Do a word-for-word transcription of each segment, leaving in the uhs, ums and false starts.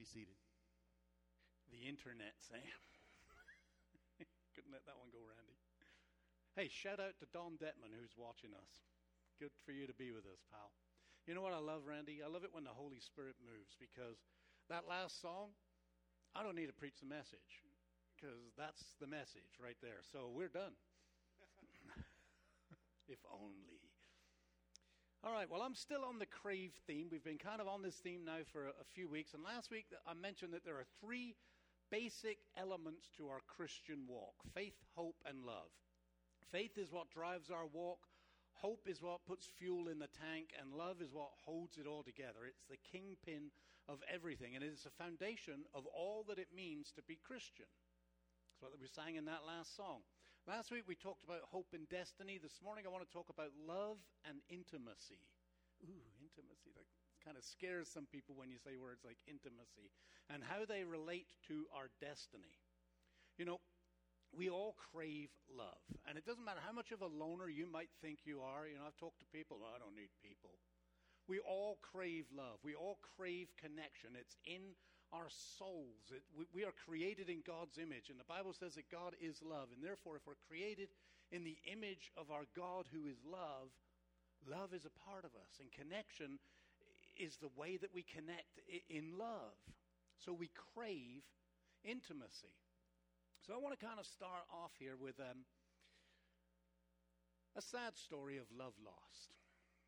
seated. The internet, Sam. Couldn't let that one go, Randy. Hey, shout out to Don Detman, who's watching us. Good for you to be with us, pal. You know what I love, Randy? I love it when the Holy Spirit moves, because that last song, I don't need to preach the message, because that's the message right there. So we're done. If only. All right, well, I'm still on the crave theme. We've been kind of on this theme now for a, a few weeks. And last week I mentioned that there are three basic elements to our Christian walk: faith, hope, and love. Faith is what drives our walk. Hope is what puts fuel in the tank. And love is what holds it all together. It's the kingpin of everything. And it is the foundation of all that it means to be Christian. That's what we sang in that last song. Last week we talked about hope and destiny. This morning I want to talk about love and intimacy. Ooh, intimacy. That kind of scares some people when you say words like intimacy. And how they relate to our destiny. You know, we all crave love. And it doesn't matter how much of a loner you might think you are. You know, I've talked to people. Oh, I don't need people. We all crave love. We all crave connection. It's in our souls. It, we, we are created in God's image. And the Bible says that God is love. And therefore, if we're created in the image of our God who is love, love is a part of us. And connection is the way that we connect in love. So we crave intimacy. So I want to kind of start off here with um, a sad story of love lost.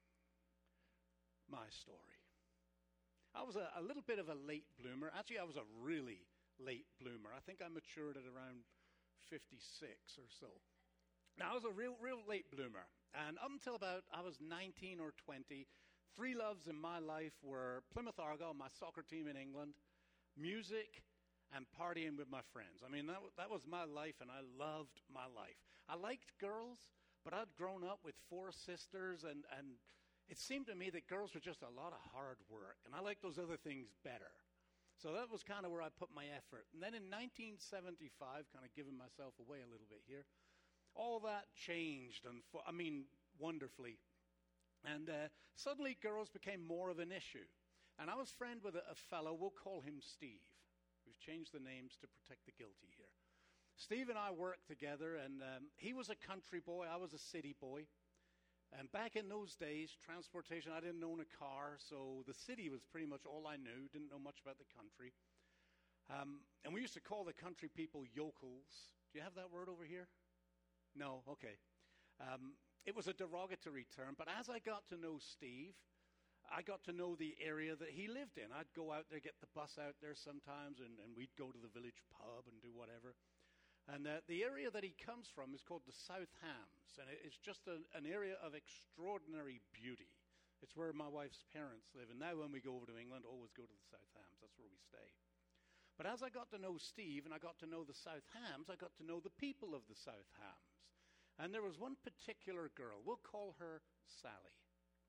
My story. I was a, a little bit of a late bloomer. Actually, I was a really late bloomer. I think I matured at around fifty-six or so. Now, I was a real, real late bloomer. And up until about, I was nineteen or twenty, three loves in my life were Plymouth Argyle, my soccer team in England, music, and partying with my friends. I mean, that, that was my life, and I loved my life. I liked girls, but I'd grown up with four sisters, and, and it seemed to me that girls were just a lot of hard work, and I liked those other things better. So that was kind of where I put my effort. And then in nineteen seventy-five, kind of giving myself away a little bit here, all that changed, and I mean, wonderfully. And uh, suddenly girls became more of an issue. And I was friend with a, a fellow, we'll call him Steve. We've changed the names to protect the guilty here. Steve and I worked together, and um, he was a country boy, I was a city boy. And back in those days, transportation, I didn't own a car, so the city was pretty much all I knew, didn't know much about the country. Um, and we used to call the country people yokels. Do you have that word over here? No? Okay. Um, it was a derogatory term, but as I got to know Steve, I got to know the area that he lived in. I'd go out there, get the bus out there sometimes, and, and we'd go to the village pub and do whatever. And uh, the area that he comes from is called the South Hams, and it's just a, an area of extraordinary beauty. It's where my wife's parents live, and now when we go over to England, always go to the South Hams. That's where we stay. But as I got to know Steve and I got to know the South Hams, I got to know the people of the South Hams. And there was one particular girl, we'll call her Sally.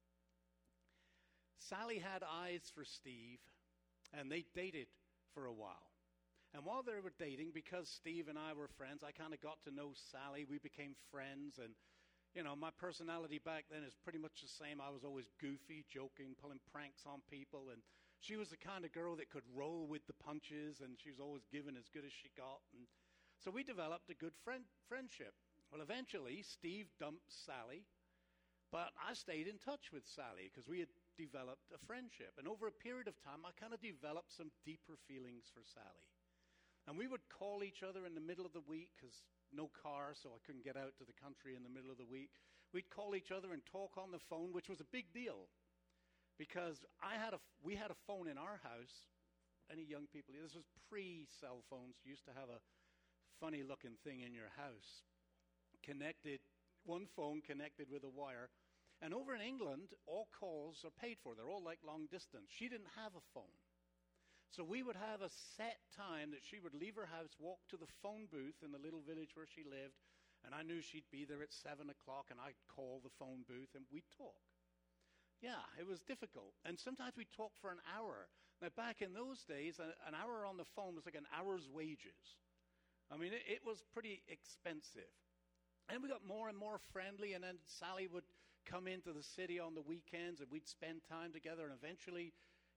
Sally had eyes for Steve, and they dated for a while. And while they were dating, because Steve and I were friends, I kind of got to know Sally. We became friends, and, you know, my personality back then is pretty much the same. I was always goofy, joking, pulling pranks on people, and she was the kind of girl that could roll with the punches, and she was always giving as good as she got. And so we developed a good friend friendship. Well, eventually, Steve dumped Sally, but I stayed in touch with Sally because we had developed a friendship. And over a period of time, I kind of developed some deeper feelings for Sally. And we would call each other in the middle of the week because no car, so I couldn't get out to the country in the middle of the week. We'd call each other and talk on the phone, which was a big deal because I had a, we had a phone in our house. Any young people, this was pre-cell phones. You used to have a funny-looking thing in your house, connected, one phone connected with a wire. And over in England, all calls are paid for. They're all like long distance. She didn't have a phone. So we would have a set time that she would leave her house, walk to the phone booth in the little village where she lived, and I knew she'd be there at seven o'clock, and I'd call the phone booth, and we'd talk. Yeah, it was difficult. And sometimes we'd talk for an hour. Now, back in those days, an hour on the phone was like an hour's wages. I mean, it, it was pretty expensive. And we got more and more friendly, and then Sally would come into the city on the weekends, and we'd spend time together, and eventually,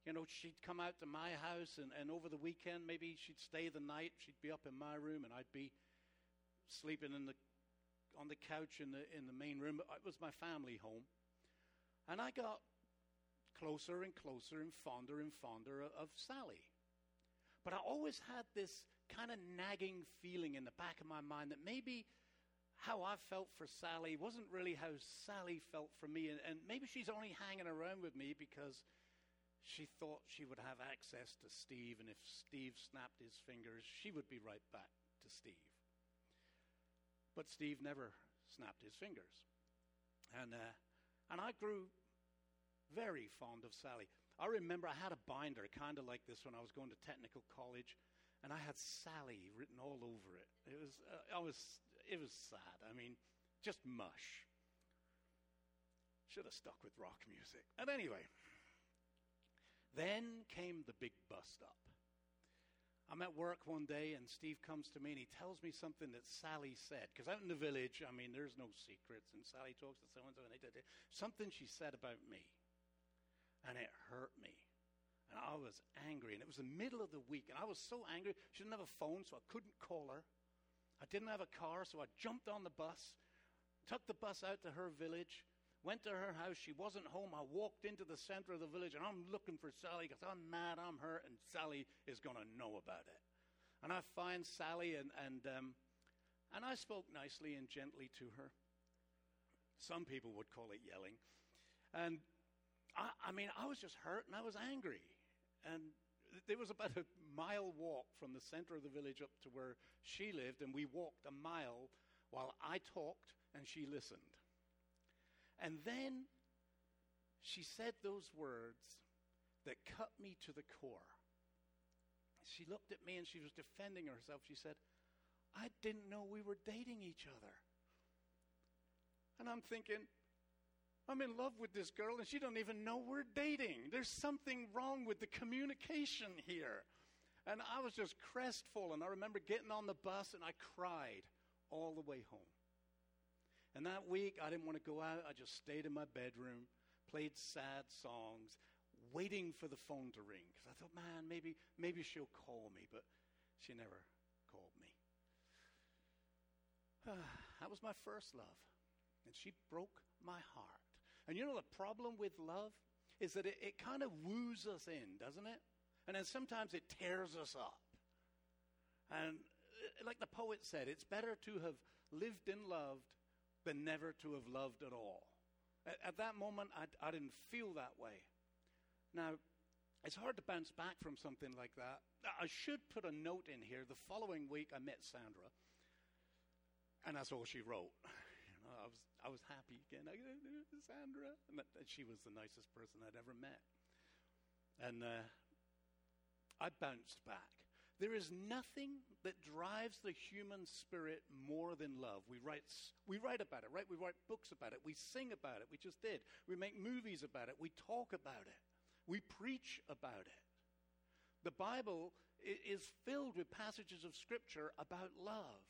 you know, she'd come out to my house, and, and over the weekend, maybe she'd stay the night. She'd be up in my room, and I'd be sleeping in the on the couch in the in the main room. It was my family home. And I got closer and closer and fonder and fonder of, of Sally. But I always had this kind of nagging feeling in the back of my mind that maybe how I felt for Sally wasn't really how Sally felt for me. And, and maybe she's only hanging around with me because she thought she would have access to Steve, and if Steve snapped his fingers, she would be right back to Steve. But Steve never snapped his fingers. And uh, and I grew very fond of Sally. I remember I had a binder kind of like this when I was going to technical college, and I had Sally written all over it. It was uh, I was it was sad. I mean, just mush. Should have stuck with rock music. And anyway, then came the big bust up. I'm at work one day, and Steve comes to me, and he tells me something that Sally said. Because out in the village, I mean, there's no secrets, and Sally talks to so-and-so, and they did it. Something she said about me, and it hurt me. And I was angry, and it was the middle of the week, and I was so angry. She didn't have a phone, so I couldn't call her. I didn't have a car, so I jumped on the bus, took the bus out to her village, went to her house. She wasn't home. I walked into the center of the village, and I'm looking for Sally because I'm mad, I'm hurt, and Sally is going to know about it. And I find Sally, and and um, and I spoke nicely and gently to her. Some people would call it yelling. And I, I mean, I was just hurt, and I was angry. And there was about a mile walk from the center of the village up to where she lived, and we walked a mile while I talked and she listened. And then she said those words that cut me to the core. She looked at me and she was defending herself. She said, I didn't know we were dating each other. And I'm thinking, I'm in love with this girl and she don't even know we're dating. There's something wrong with the communication here. And I was just crestfallen. I remember getting on the bus and I cried all the way home. And that week, I didn't want to go out. I just stayed in my bedroom, played sad songs, waiting for the phone to ring. Because I thought, man, maybe maybe she'll call me. But she never called me. That was my first love. And she broke my heart. And you know the problem with love is that it, it kind of woos us in, doesn't it? And then sometimes it tears us up. And like the poet said, it's better to have lived and loved than never to have loved at all. At, at that moment, I, I didn't feel that way. Now, it's hard to bounce back from something like that. I should put a note in here. The following week, I met Sandra, and that's all she wrote. You know, I was I was happy again. I, Sandra, and, that, and she was the nicest person I'd ever met. And uh, I bounced back. There is nothing that drives the human spirit more than love. We write, we write about it, right? We write books about it. We sing about it. We just did. We make movies about it. We talk about it. We preach about it. The Bible is filled with passages of Scripture about love.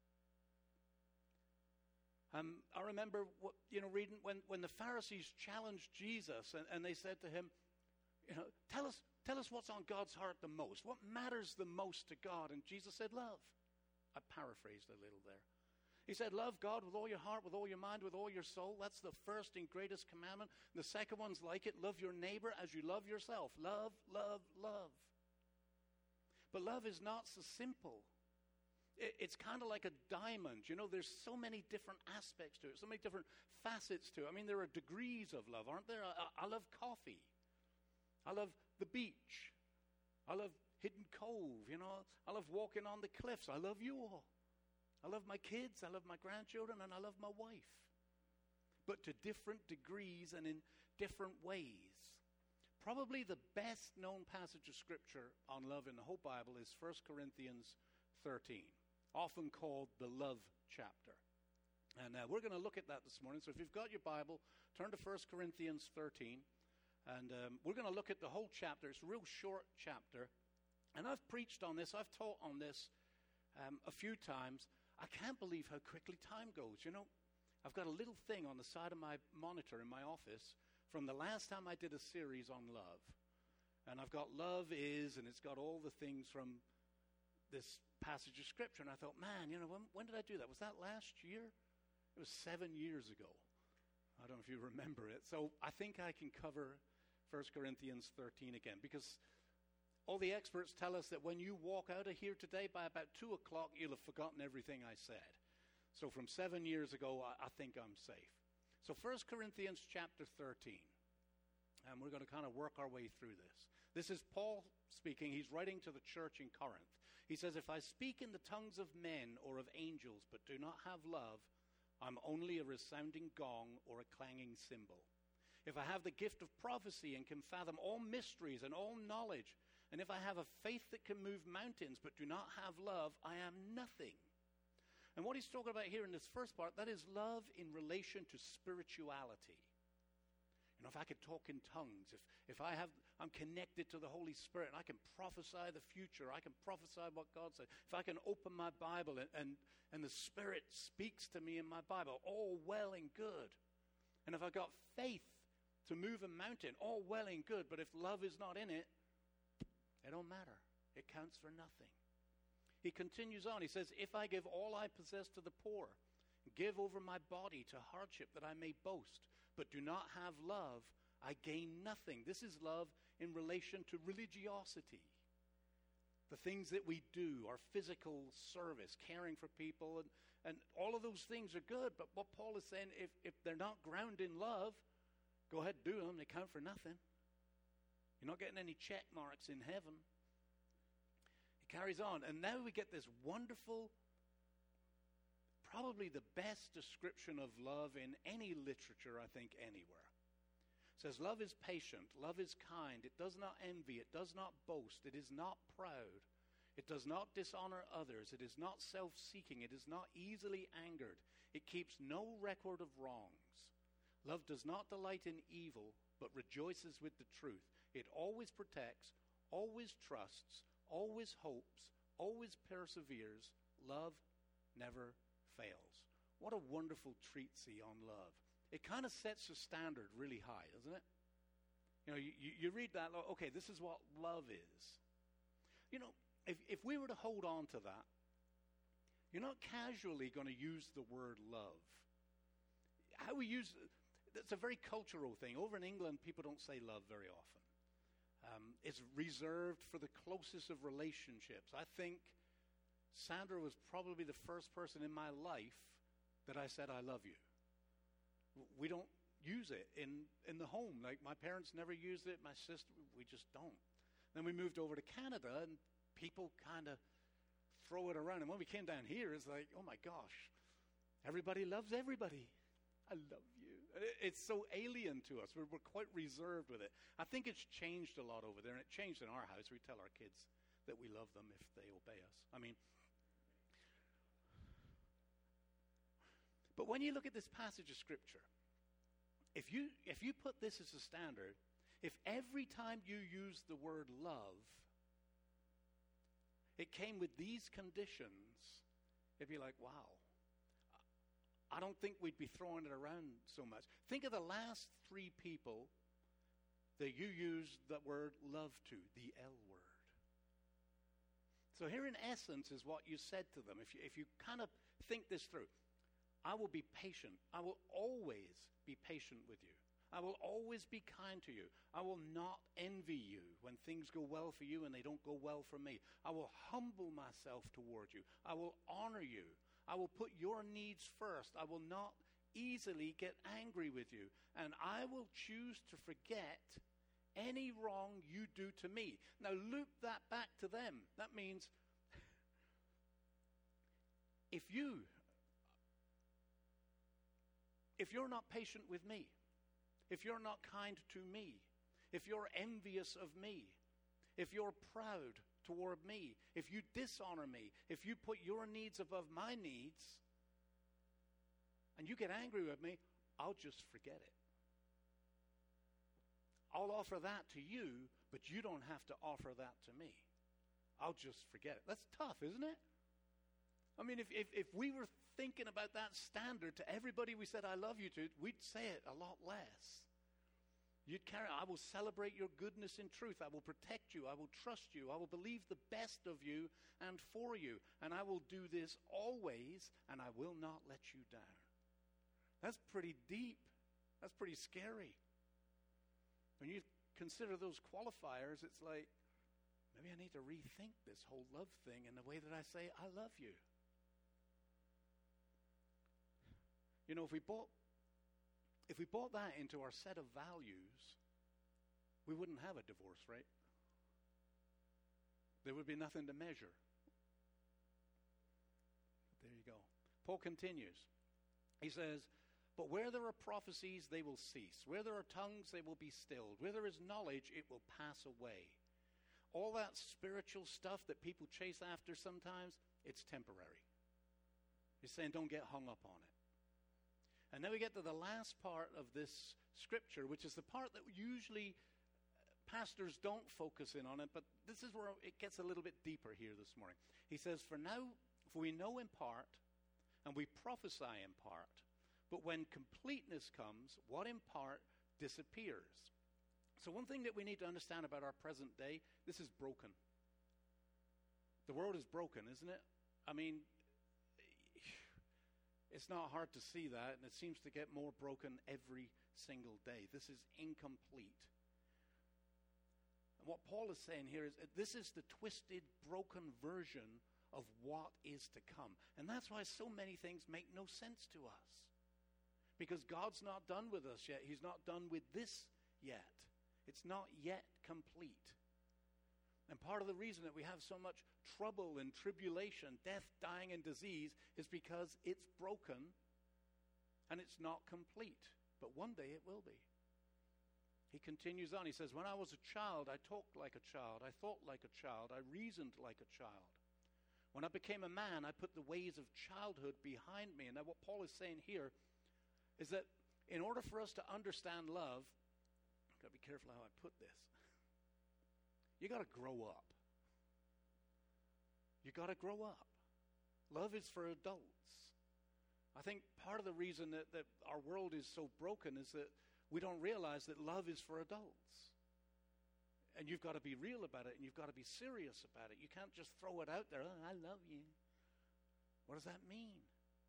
Um, I remember, what, you know, reading when, when the Pharisees challenged Jesus, and, and they said to him, you know, tell us, tell us what's on God's heart the most. What matters the most to God? And Jesus said, love. I paraphrased a little there. He said, love God with all your heart, with all your mind, with all your soul. That's the first and greatest commandment. The second one's like it. Love your neighbor as you love yourself. Love, love, love. But love is not so simple. It, it's kind of like a diamond. You know, there's so many different aspects to it, so many different facets to it. I mean, there are degrees of love, aren't there? I, I love coffee. I love the beach. I love Hidden Cove, you know. I love walking on the cliffs. I love you all. I love my kids. I love my grandchildren. And I love my wife. But to different degrees and in different ways. Probably the best known passage of Scripture on love in the whole Bible is First Corinthians thirteen, often called the love chapter. And uh, we're going to look at that this morning. So if you've got your Bible, turn to First Corinthians thirteen. And um, we're going to look at the whole chapter. It's a real short chapter. And I've preached on this. I've taught on this um, a few times. I can't believe how quickly time goes. You know, I've got a little thing on the side of my monitor in my office from the last time I did a series on love. And I've got love is, and it's got all the things from this passage of Scripture. And I thought, man, you know, when, when did I do that? Was that last year? It was seven years ago. I don't know if you remember it. So I think I can cover First Corinthians thirteen again, because all the experts tell us that when you walk out of here today, by about two o'clock, you'll have forgotten everything I said. So from seven years ago, I, I think I'm safe. So First Corinthians chapter thirteen, and we're going to kind of work our way through this. This is Paul speaking. He's writing to the church in Corinth. He says, if I speak in the tongues of men or of angels, but do not have love, I'm only a resounding gong or a clanging cymbal. If I have the gift of prophecy and can fathom all mysteries and all knowledge, and if I have a faith that can move mountains but do not have love, I am nothing. And what he's talking about here in this first part, that is love in relation to spirituality. You know, if I could talk in tongues, if, if I have, I'm connected to the Holy Spirit, and I can prophesy the future, I can prophesy what God said, if I can open my Bible and, and, and the Spirit speaks to me in my Bible, all well and good. And if I've got faith to move a mountain, all well and good, but if love is not in it, it don't matter. It counts for nothing. He continues on. He says, if I give all I possess to the poor, give over my body to hardship that I may boast, but do not have love, I gain nothing. This is love in relation to religiosity. The things that we do, our physical service, caring for people, and, and all of those things are good. But what Paul is saying, if, if they're not grounded in love, go ahead and do them. They count for nothing. You're not getting any check marks in heaven. He carries on. And now we get this wonderful, probably the best description of love in any literature, I think, anywhere. It says, love is patient. Love is kind. It does not envy. It does not boast. It is not proud. It does not dishonor others. It is not self-seeking. It is not easily angered. It keeps no record of wrongs. Love does not delight in evil, but rejoices with the truth. It always protects, always trusts, always hopes, always perseveres. Love never fails. What a wonderful treatise on love. It kind of sets the standard really high, doesn't it? You know, you, you read that, okay, this is what love is. You know, if, if we were to hold on to that, you're not casually going to use the word love. How we use it's a very cultural thing. Over in England, people don't say love very often. Um, it's reserved for the closest of relationships. I think Sandra was probably the first person in my life that I said, I love you. We don't use it in, in the home. Like, my parents never used it. My sister, we just don't. Then we moved over to Canada, and people kind of throw it around. And when we came down here, it's like, oh my gosh, everybody loves everybody. I love you. It's so alien to us. We're, we're quite reserved with it. I think it's changed a lot over there, and it changed in our house. We tell our kids that we love them if they obey us. I mean, but when you look at this passage of Scripture, if you if you put this as a standard, if every time you use the word love, it came with these conditions, it'd be like, wow. I don't think we'd be throwing it around so much. Think of the last three people that you used the word love to, the L word. So here in essence is what you said to them. If you, if you kind of think this through, I will be patient. I will always be patient with you. I will always be kind to you. I will not envy you when things go well for you and they don't go well for me. I will humble myself toward you. I will honor you. I will put your needs first. I will not easily get angry with you. And I will choose to forget any wrong you do to me. Now loop that back to them. That means if you, if you're not patient with me, if you're not kind to me, if you're envious of me, if you're proud toward me, if you dishonor me, if you put your needs above my needs, and you get angry with me, I'll just forget it. I'll offer that to you, but you don't have to offer that to me. I'll just forget it. That's tough, isn't it? I mean, if, if, if we were thinking about that standard to everybody we said I love you to, we'd say it a lot less. You'd carry, I will celebrate your goodness in truth. I will protect you. I will trust you. I will believe the best of you and for you. And I will do this always, and I will not let you down. That's pretty deep. That's pretty scary. When you consider those qualifiers, it's like, maybe I need to rethink this whole love thing in the way that I say, I love you. You know, if we bought If we brought that into our set of values, we wouldn't have a divorce rate. There would be nothing to measure. But there you go. Paul continues. He says, but where there are prophecies, they will cease. Where there are tongues, they will be stilled. Where there is knowledge, it will pass away. All that spiritual stuff that people chase after sometimes, it's temporary. He's saying don't get hung up on it. And then we get to the last part of this scripture, which is the part that usually pastors don't focus in on it, but this is where it gets a little bit deeper here this morning. He says, for now, for we know in part, and we prophesy in part, but when completeness comes, what in part disappears. So one thing that we need to understand about our present day, this is broken. The world is broken, isn't it? I mean, it's not hard to see that, and it seems to get more broken every single day. This is incomplete. And what Paul is saying here is that this is the twisted, broken version of what is to come. And that's why so many things make no sense to us. Because God's not done with us yet. He's not done with this yet. It's not yet complete. And part of the reason that we have so much trouble and tribulation, death, dying, and disease is because it's broken and it's not complete. But one day it will be. He continues on. He says, when I was a child, I talked like a child. I thought like a child. I reasoned like a child. When I became a man, I put the ways of childhood behind me. And now what Paul is saying here is that in order for us to understand love, I've got to be careful how I put this. You got to grow up. You got to grow up. Love is for adults. I think part of the reason that, that our world is so broken is that we don't realize that love is for adults. And you've got to be real about it, and you've got to be serious about it. You can't just throw it out there, oh, I love you. What does that mean?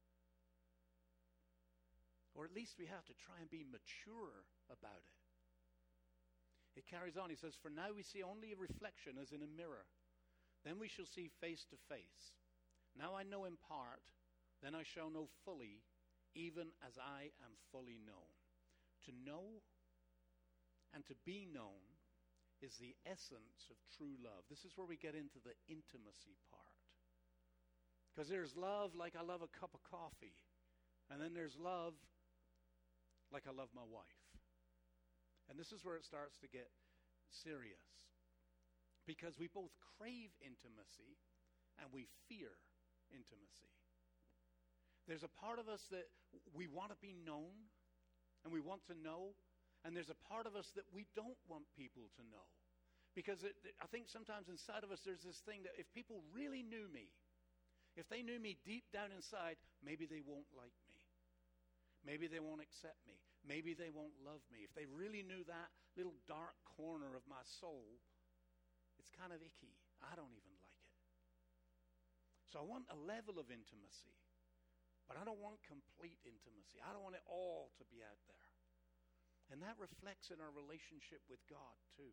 Or at least we have to try and be mature about it. It carries on. He says, for now we see only a reflection as in a mirror. Then we shall see face to face. Now I know in part, then I shall know fully, even as I am fully known. To know and to be known is the essence of true love. This is where we get into the intimacy part. Because there's love like I love a cup of coffee. And then there's love like I love my wife. And this is where it starts to get serious. Because we both crave intimacy and we fear intimacy. There's a part of us that we want to be known and we want to know. And there's a part of us that we don't want people to know. Because it, I think sometimes inside of us there's this thing that if people really knew me, if they knew me deep down inside, maybe they won't like me. Maybe they won't accept me. Maybe they won't love me. If they really knew that little dark corner of my soul, it's kind of icky. I don't even like it. So I want a level of intimacy, but I don't want complete intimacy. I don't want it all to be out there. And that reflects in our relationship with God too.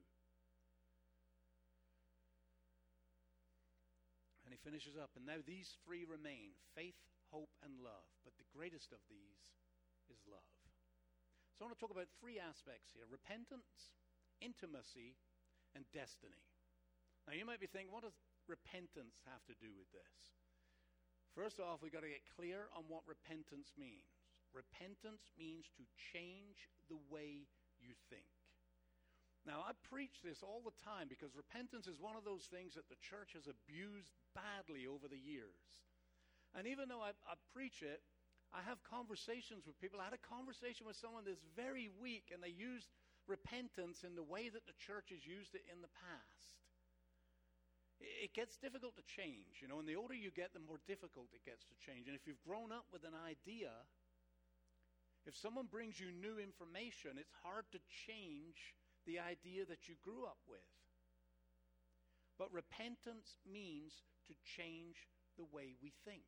And he finishes up, and now these three remain, faith, hope, and love. But the greatest of these is love. So I want to talk about three aspects here: repentance, intimacy, and destiny. Now you might be thinking, what does repentance have to do with this? First off, we've got to get clear on what repentance means. Repentance means to change the way you think. Now, I preach this all the time because repentance is one of those things that the church has abused badly over the years. And even though I, I preach it, I have conversations with people. I had a conversation with someone this very week, and they used repentance in the way that the church has used it in the past. It gets difficult to change, you know, and the older you get, the more difficult it gets to change. And if you've grown up with an idea, If someone brings you new information, it's hard to change the idea that you grew up with. But repentance means to change the way we think.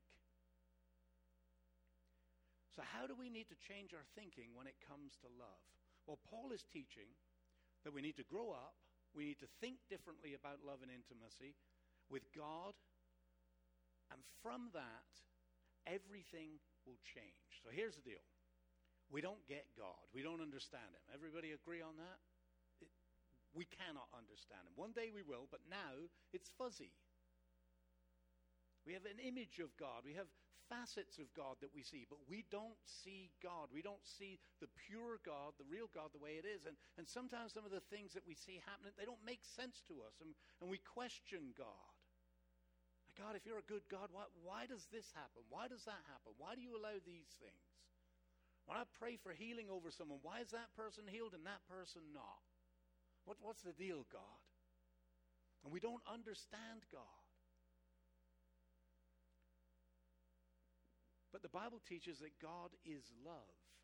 So how do we need to change our thinking when it comes to love? Well, Paul is teaching that we need to grow up, we need to think differently about love and intimacy with God, and from that, everything will change. So here's the deal. We don't get God. We don't understand him. Everybody agree on that? It, we cannot understand him. One day we will, but now it's fuzzy. We have an image of God. We have facets of God that we see, but we don't see God. We don't see the pure God, the real God, the way it is. And, and sometimes some of the things that we see happening, they don't make sense to us, and, and we question God. God, if you're a good God, why, why does this happen? Why does that happen? Why do you allow these things? When I pray for healing over someone, why is that person healed and that person not? What, what's the deal, God? And we don't understand God. But the Bible teaches that God is love.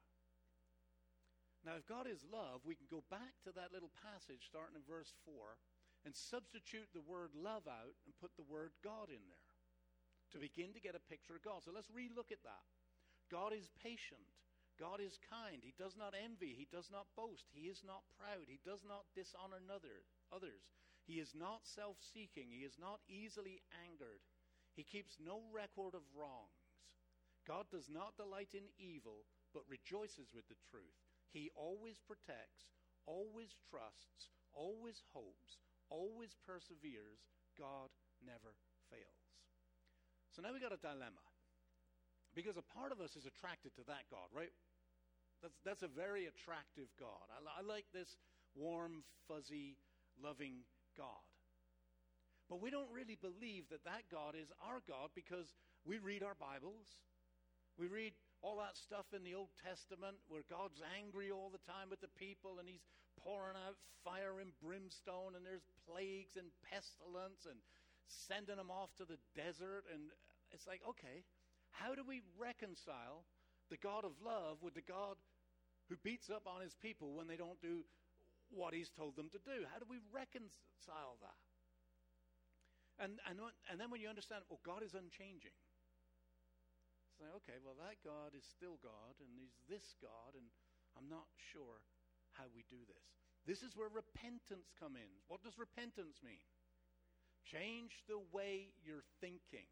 Now, if God is love, we can go back to that little passage starting in verse four and substitute the word love out and put the word God in there to begin to get a picture of God. So let's re-look at that. God is patient. God is kind. He does not envy. He does not boast. He is not proud. He does not dishonor others. He is not self-seeking. He is not easily angered. He keeps no record of wrongs. God does not delight in evil, but rejoices with the truth. He always protects, always trusts, always hopes, always perseveres. God never fails. So now we got a dilemma. Because a part of us is attracted to that God, right? That's, that's a very attractive God. I, I like this warm, fuzzy, loving God. But we don't really believe that that God is our God because we read our Bibles. We read all that stuff in the Old Testament where God's angry all the time with the people and he's pouring out fire and brimstone and there's plagues and pestilence and sending them off to the desert. And it's like, okay, how do we reconcile the God of love with the God who beats up on his people when they don't do what he's told them to do? How do we reconcile that? And and, and then when you understand, well, God is unchanging. It's like, okay, well, that God is still God, and he's this God, and I'm not sure how we do this. This is where repentance comes in. What does repentance mean? Change the way you're thinking.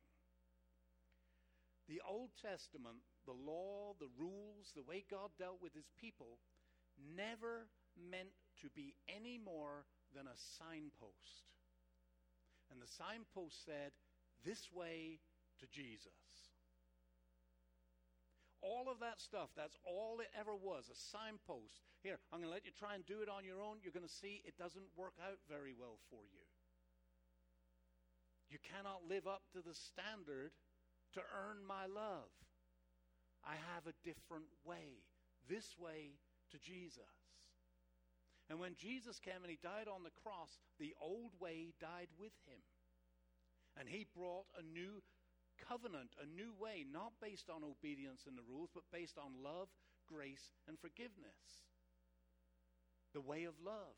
The Old Testament, the law, the rules, the way God dealt with his people, never meant to be any more than a signpost. And the signpost said, this way to Jesus. All of that stuff, that's all it ever was, a signpost. Here, I'm going to let you try and do it on your own. You're going to see it doesn't work out very well for you. You cannot live up to the standard to earn my love. I have a different way, this way to Jesus. And when Jesus came and he died on the cross, the old way died with him. And he brought a new covenant, a new way, not based on obedience and the rules, but based on love, grace, and forgiveness. The way of love.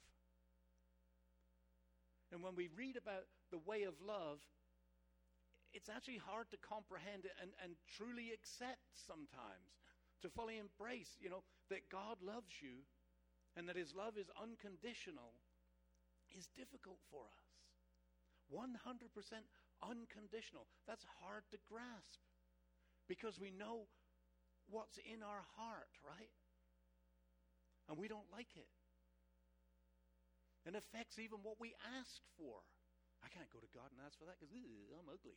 And when we read about the way of love, it's actually hard to comprehend it and, and truly accept sometimes, to fully embrace, you know, that God loves you and that his love is unconditional is difficult for us. one hundred percent unconditional. That's hard to grasp because we know what's in our heart, right? And we don't like it. It affects even what we ask for. I can't go to God and ask for that because I'm ugly.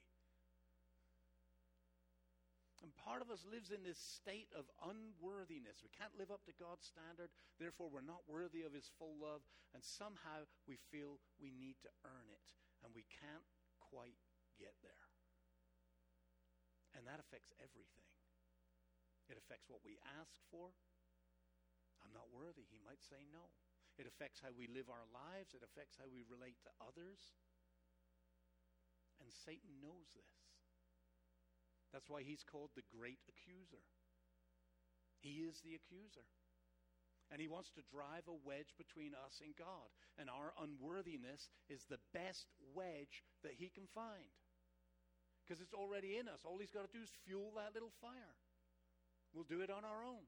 And part of us lives in this state of unworthiness. We can't live up to God's standard. Therefore, we're not worthy of his full love. And somehow we feel we need to earn it. And we can't quite get there. And that affects everything. It affects what we ask for. I'm not worthy. He might say no. It affects how we live our lives. It affects how we relate to others. And Satan knows this. That's why he's called the great accuser. He is the accuser. And he wants to drive a wedge between us and God. And our unworthiness is the best wedge that he can find. Because it's already in us. All he's got to do is fuel that little fire. We'll do it on our own.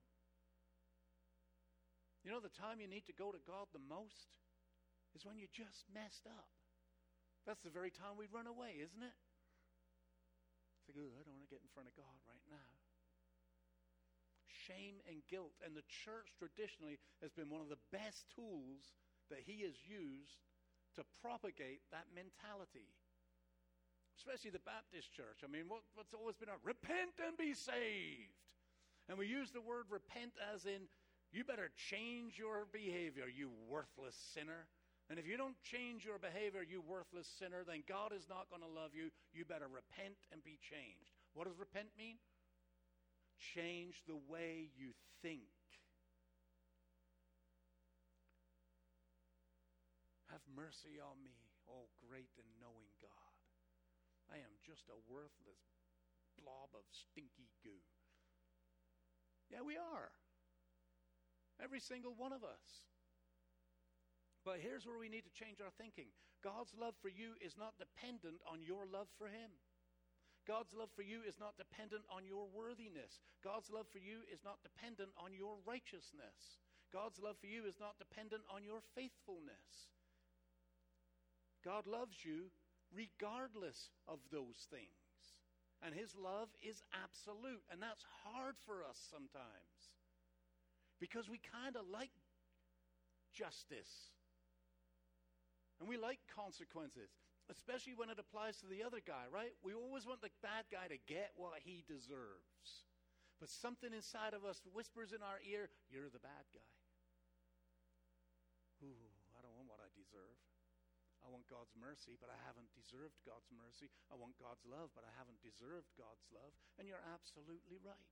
You know, the time you need to go to God the most is when you just messed up. That's the very time we run away, isn't it? It's like, oh, I don't want to get in front of God right now. Shame and guilt. And the church traditionally has been one of the best tools that he has used to propagate that mentality. Especially the Baptist church. I mean, what, what's always been our repent and be saved. And we use the word repent as in, you better change your behavior, you worthless sinner. And if you don't change your behavior, you worthless sinner, then God is not going to love you. You better repent and be changed. What does repent mean? Change the way you think. Have mercy on me, oh great and knowing God. I am just a worthless blob of stinky goo. Yeah, we are. Every single one of us. But here's where we need to change our thinking. God's love for you is not dependent on your love for him. God's love for you is not dependent on your worthiness. God's love for you is not dependent on your righteousness. God's love for you is not dependent on your faithfulness. God loves you regardless of those things. And his love is absolute. And that's hard for us sometimes. Because we kind of like justice. And we like consequences. Especially when it applies to the other guy, right? We always want the bad guy to get what he deserves. But something inside of us whispers in our ear, you're the bad guy. Ooh, I don't want what I deserve. I want God's mercy, but I haven't deserved God's mercy. I want God's love, but I haven't deserved God's love. And you're absolutely right.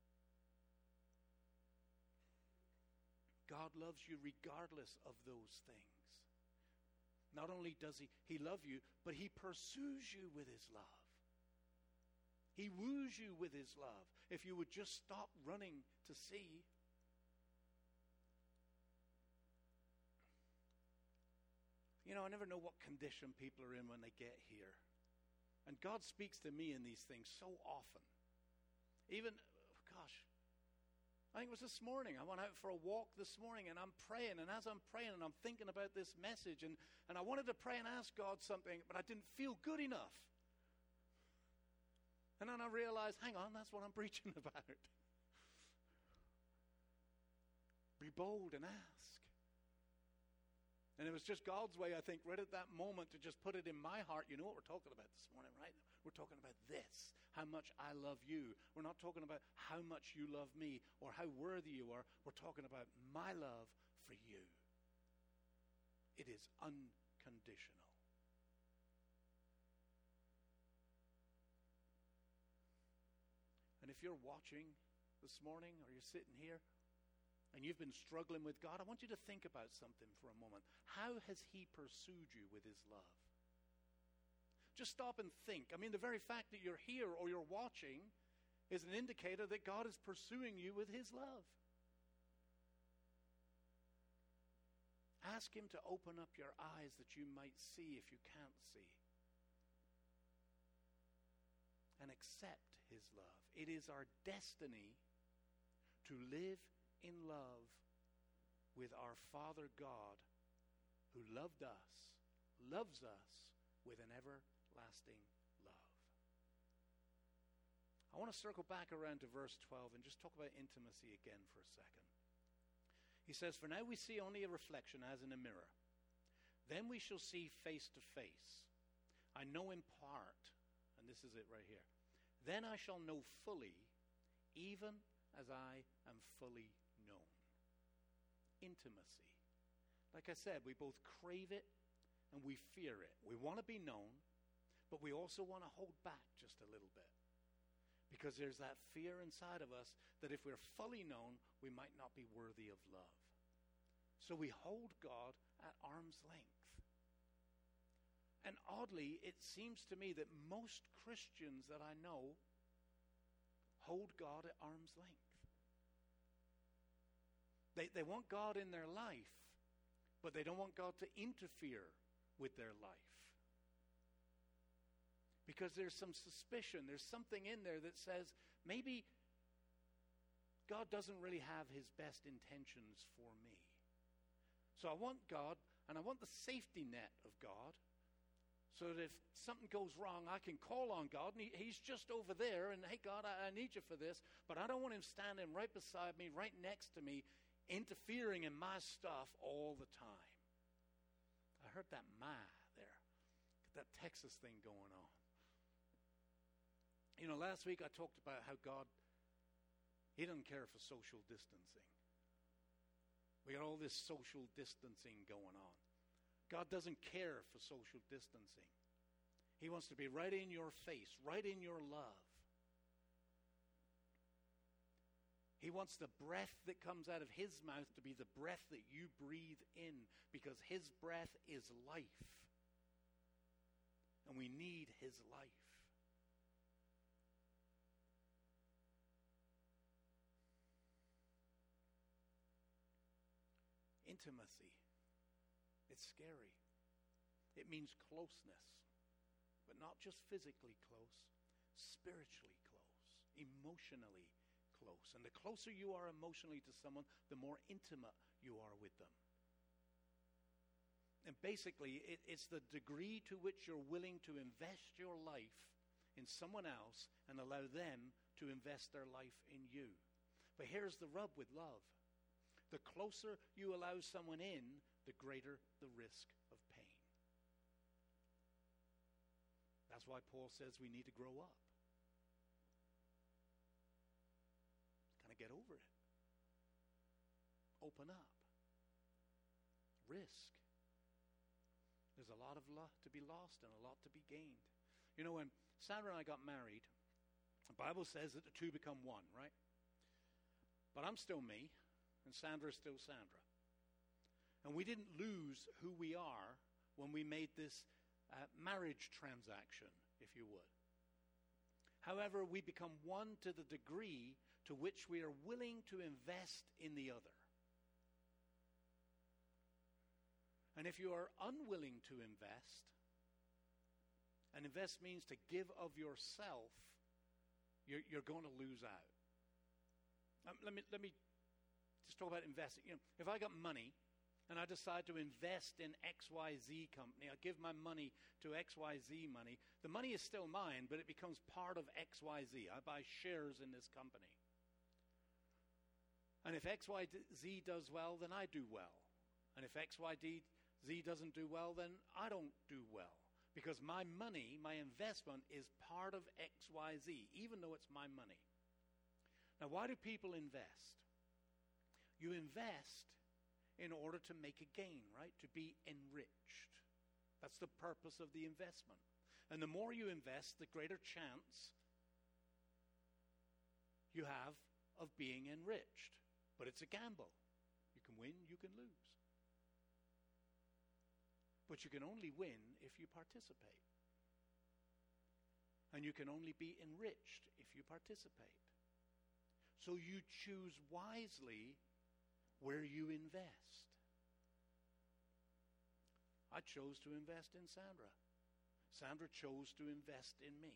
God loves you regardless of those things. Not only does he, he love you, but he pursues you with his love. He woos you with his love. If you would just stop running to see. You know, I never know what condition people are in when they get here. And God speaks to me in these things so often. Even, gosh, I think it was this morning. I went out for a walk this morning and I'm praying. And as I'm praying and I'm thinking about this message, and, and I wanted to pray and ask God something, but I didn't feel good enough. And then I realized, hang on, that's what I'm preaching about. Be bold and ask. And it was just God's way, I think, right at that moment to just put it in my heart. You know what we're talking about this morning, right? We're talking about this, how much I love you. We're not talking about how much you love me or how worthy you are. We're talking about my love for you. It is unconditional. And if you're watching this morning or you're sitting here, and you've been struggling with God, I want you to think about something for a moment. How has he pursued you with his love? Just stop and think. I mean, the very fact that you're here or you're watching is an indicator that God is pursuing you with his love. Ask him to open up your eyes that you might see if you can't see. And accept his love. It is our destiny to live in love with our Father God, who loved us, loves us with an everlasting love. I want to circle back around to verse twelve and just talk about intimacy again for a second. He says, "For now we see only a reflection as in a mirror. Then we shall see face to face. I know in part," and this is it right here, "then I shall know fully, even as I am fully known." Intimacy. Like I said, we both crave it and we fear it. We want to be known, but we also want to hold back just a little bit. Because there's that fear inside of us that if we're fully known, we might not be worthy of love. So we hold God at arm's length. And oddly, it seems to me that most Christians that I know hold God at arm's length. They, they want God in their life, but they don't want God to interfere with their life. Because there's some suspicion, there's something in there that says maybe God doesn't really have his best intentions for me. So I want God, and I want the safety net of God, so that if something goes wrong, I can call on God, and he, he's just over there, and hey, God, I, I need you for this, but I don't want him standing right beside me, right next to me, interfering in my stuff all the time. I heard that "my" there, that Texas thing going on. You know, last week I talked about how God, he doesn't care for social distancing. We got all this social distancing going on. God doesn't care for social distancing. He wants to be right in your face, right in your love. He wants the breath that comes out of his mouth to be the breath that you breathe in, because his breath is life. And we need his life. Intimacy. It's scary. It means closeness, but not just physically close, spiritually close, emotionally close. And the closer you are emotionally to someone, the more intimate you are with them. And basically, it, it's the degree to which you're willing to invest your life in someone else and allow them to invest their life in you. But here's the rub with love. The closer you allow someone in, the greater the risk of pain. That's why Paul says we need to grow up. Kind of get over it. Open up. Risk. There's a lot of lo- to be lost and a lot to be gained. You know, when Sandra and I got married, the Bible says that the two become one, right? But I'm still me, and Sandra's still Sandra. And we didn't lose who we are when we made this uh, marriage transaction, if you would. However, we become one to the degree to which we are willing to invest in the other. And if you are unwilling to invest, and invest means to give of yourself, you're, you're going to lose out. Um, let me let me just talk about investing. You know, if I got money and I decide to invest in X Y Z company, I give my money to X Y Z money, the money is still mine, but it becomes part of X Y Z. I buy shares in this company. And if X Y Z does well, then I do well. And if X Y Z doesn't do well, then I don't do well. Because my money, my investment, is part of X Y Z, even though it's my money. Now, why do people invest? You invest in order to make a gain, right? To be enriched. That's the purpose of the investment. And the more you invest, the greater chance you have of being enriched. But it's a gamble. You can win, you can lose. But you can only win if you participate. And you can only be enriched if you participate. So you choose wisely where you invest. I chose to invest in Sandra. Sandra chose to invest in me.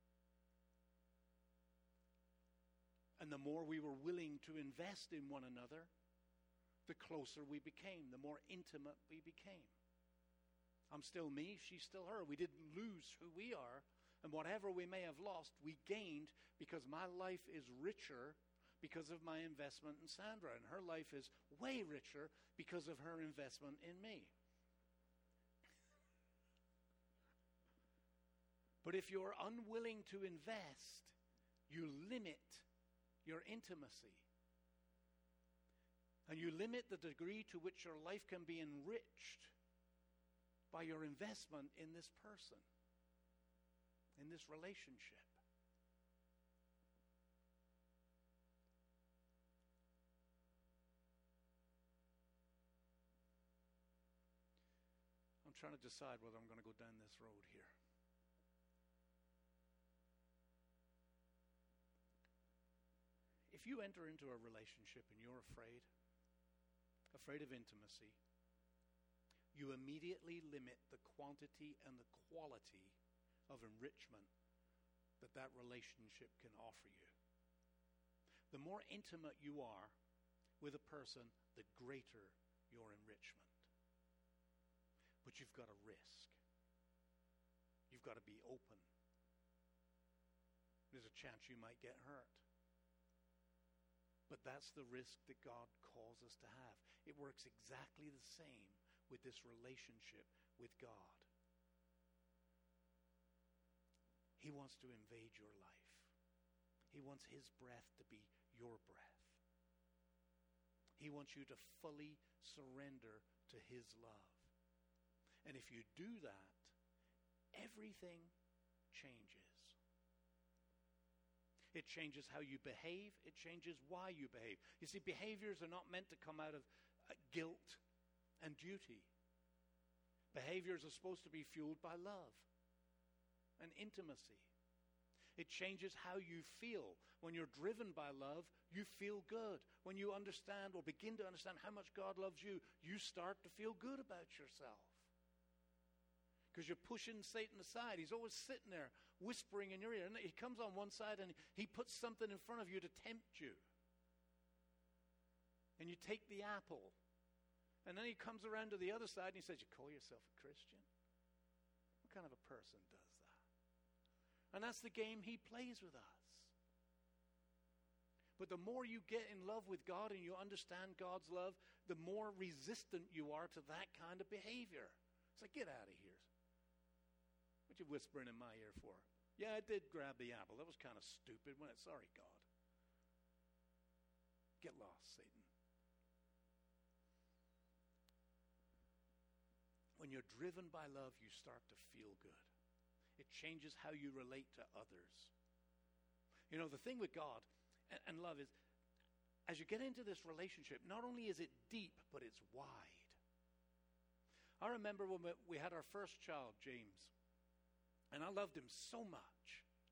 And the more we were willing to invest in one another, the closer we became, the more intimate we became. I'm still me, she's still her. We didn't lose who we are. And whatever we may have lost, we gained because my life is richer because of my investment in Sandra. And her life is way richer because of her investment in me. But if you're unwilling to invest, you limit your intimacy. And you limit the degree to which your life can be enriched by your investment in this person, in this relationship. I'm trying to decide whether I'm going to go down this road here. If you enter into a relationship and you're afraid, afraid of intimacy, you immediately limit the quantity and the quality of enrichment that that relationship can offer you. The more intimate you are with a person, the greater your enrichment. But you've got to risk. You've got to be open. There's a chance you might get hurt. But that's the risk that God calls us to have. It works exactly the same with this relationship with God. He wants to invade your life. He wants his breath to be your breath. He wants you to fully surrender to his love. And if you do that, everything changes. It changes how you behave. It changes why you behave. You see, behaviors are not meant to come out of uh, guilt and duty. Behaviors are supposed to be fueled by love and intimacy. It changes how you feel. When you're driven by love, you feel good. When you understand or begin to understand how much God loves you, you start to feel good about yourself. Because you're pushing Satan aside. He's always sitting there whispering in your ear. And he comes on one side and he puts something in front of you to tempt you. And you take the apple. And then he comes around to the other side and he says, you call yourself a Christian? What kind of a person does that? And that's the game he plays with us. But the more you get in love with God and you understand God's love, the more resistant you are to that kind of behavior. It's like, get out of here. What you whispering in my ear for? Yeah, I did grab the apple. That was kind of stupid. When it, sorry, God. Get lost, Satan. When you're driven by love, you start to feel good. It changes how you relate to others. You know, the thing with God and, and love is, as you get into this relationship, not only is it deep, but it's wide. I remember when we had our first child, James, and I loved him so much.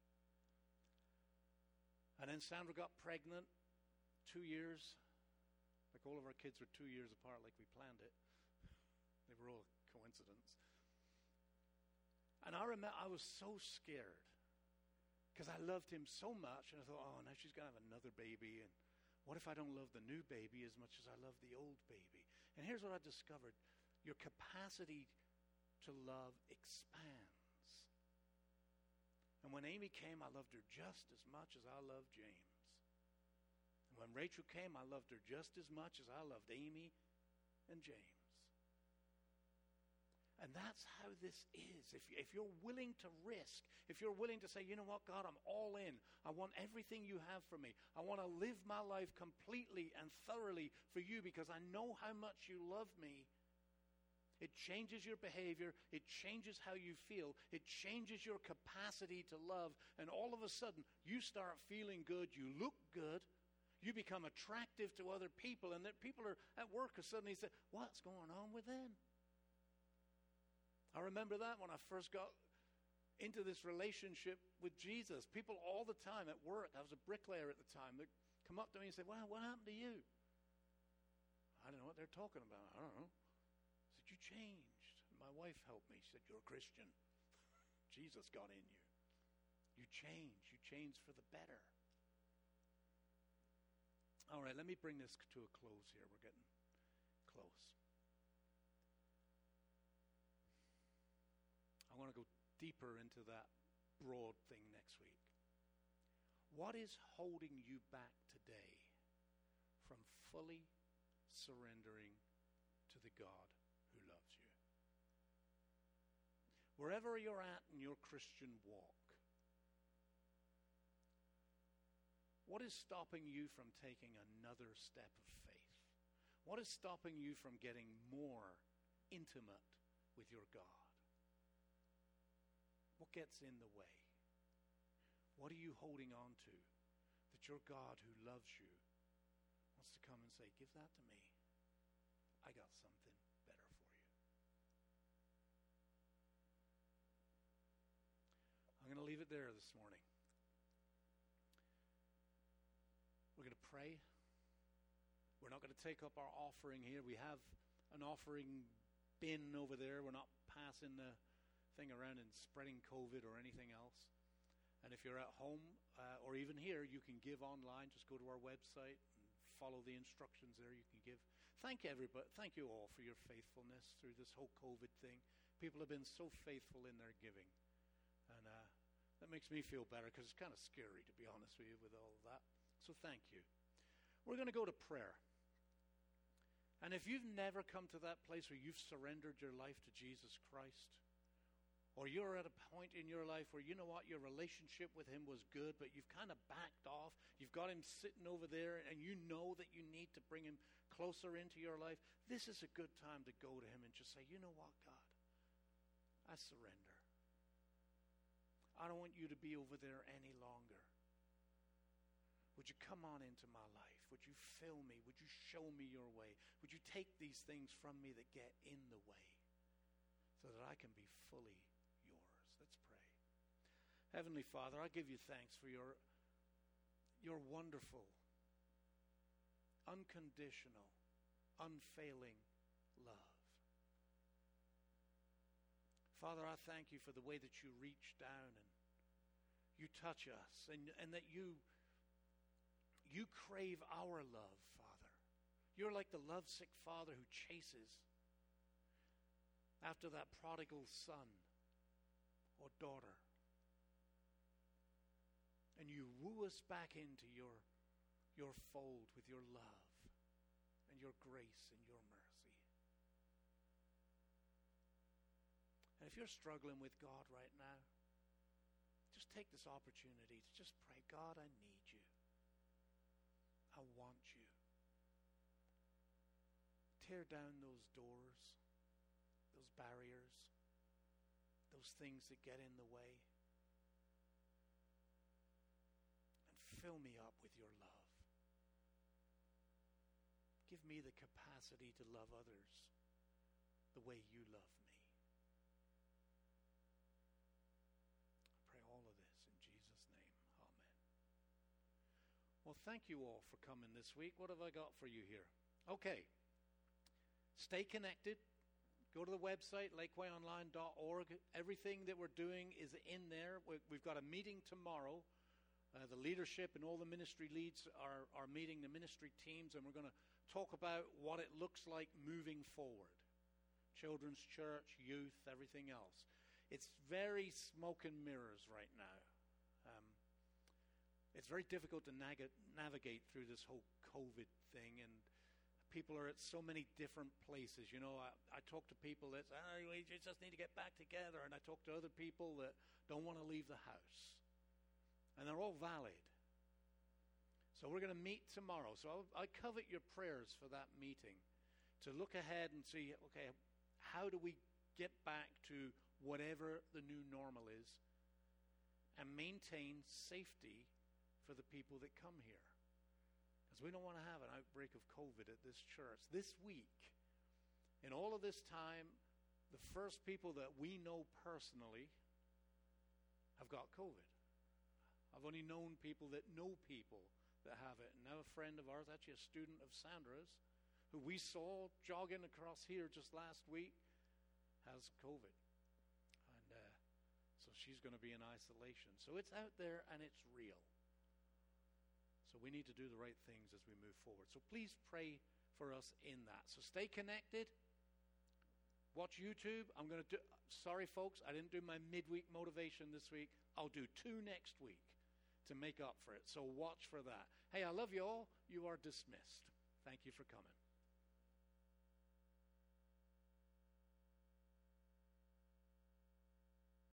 And then Sandra got pregnant, two years. Like all of our kids were two years apart, like we planned it. They were all coincidence. And I remember I was so scared because I loved him so much. And I thought, oh, now she's going to have another baby. And what if I don't love the new baby as much as I love the old baby? And here's what I discovered. Your capacity to love expands. And when Amy came, I loved her just as much as I loved James. And when Rachel came, I loved her just as much as I loved Amy and James. And that's how this is. If, if you're willing to risk, if you're willing to say, you know what, God, I'm all in. I want everything you have for me. I want to live my life completely and thoroughly for you because I know how much you love me. It changes your behavior. It changes how you feel. It changes your capacity to love. And all of a sudden, you start feeling good. You look good. You become attractive to other people. And that people are at work and suddenly say, what's going on with them? I remember that when I first got into this relationship with Jesus. People all the time at work, I was a bricklayer at the time, they'd come up to me and say, well, what happened to you? I don't know what they're talking about. I don't know. I said, you changed. My wife helped me. She said, you're a Christian. Jesus got in you. You changed. You changed for the better. All right, let me bring this to a close here. We're getting close. I want to go deeper into that broad thing next week. What is holding you back today from fully surrendering to the God who loves you? Wherever you're at in your Christian walk, what is stopping you from taking another step of faith? What is stopping you from getting more intimate with your God? What gets in the way? What are you holding on to that your God who loves you wants to come and say, give that to me. I got something better for you. I'm going to leave it there this morning. We're going to pray. We're We're not going to take up our offering here. We have an offering bin over there. We're not passing the thing around and spreading COVID or anything else. And if you're at home uh, or even here, you can give online. Just go to our website and follow the instructions there. You can give. Thank everybody. Thank you all for your faithfulness through this whole COVID thing. People have been so faithful in their giving. And uh, that makes me feel better because it's kind of scary, to be honest with you, with all of that. So thank you. We're going to go to prayer. And if you've never come to that place where you've surrendered your life to Jesus Christ, or you're at a point in your life where, you know what, your relationship with him was good, but you've kind of backed off. You've got him sitting over there, and you know that you need to bring him closer into your life. This is a good time to go to him and just say, you know what, God, I surrender. I don't want you to be over there any longer. Would you come on into my life? Would you fill me? Would you show me your way? Would you take these things from me that get in the way so that I can be fully yours? Let's pray. Heavenly Father, I give you thanks for your, your wonderful, unconditional, unfailing love. Father, I thank you for the way that you reach down and you touch us, and, and that you You crave our love, Father. You're like the lovesick father who chases after that prodigal son or daughter. And you woo us back into your, your fold with your love and your grace and your mercy. And if you're struggling with God right now, just take this opportunity to just pray, God, I need you. I want you. Tear down those doors, those barriers, those things that get in the way, and fill me up with your love. Give me the capacity to love others the way you love me. I pray all of this in Jesus' name. Amen. Well, thank you all for coming this week. What have I got for you here? Okay. Stay connected. Go to the website, lakeway online dot org. Everything that we're doing is in there. We've got a meeting tomorrow. Uh, the leadership and all the ministry leads are, are meeting, the ministry teams, and we're going to talk about what it looks like moving forward. Children's church, youth, everything else. It's very smoke and mirrors right now. Um, it's very difficult to nag- navigate through this whole COVID thing, and people are at so many different places. You know, I, I talk to people that say, oh, we just need to get back together, and I talk to other people that don't want to leave the house. And they're all valid. So we're going to meet tomorrow. So I covet your prayers for that meeting, to look ahead and see, okay, how do we get back to whatever the new normal is and maintain safety for the people that come here? Because we don't want to have an outbreak of COVID at this church. This week, in all of this time, the first people that we know personally have got COVID. I've only known people that know people that have it. And now a friend of ours, actually a student of Sandra's, who we saw jogging across here just last week, has COVID. And uh, so she's going to be in isolation. So it's out there and it's real. So we need to do the right things as we move forward. So please pray for us in that. So stay connected. Watch YouTube. I'm going to do, sorry folks, I didn't do my midweek motivation this week. I'll do two next week to make up for it. So watch for that. Hey, I love you all. You are dismissed. Thank you for coming.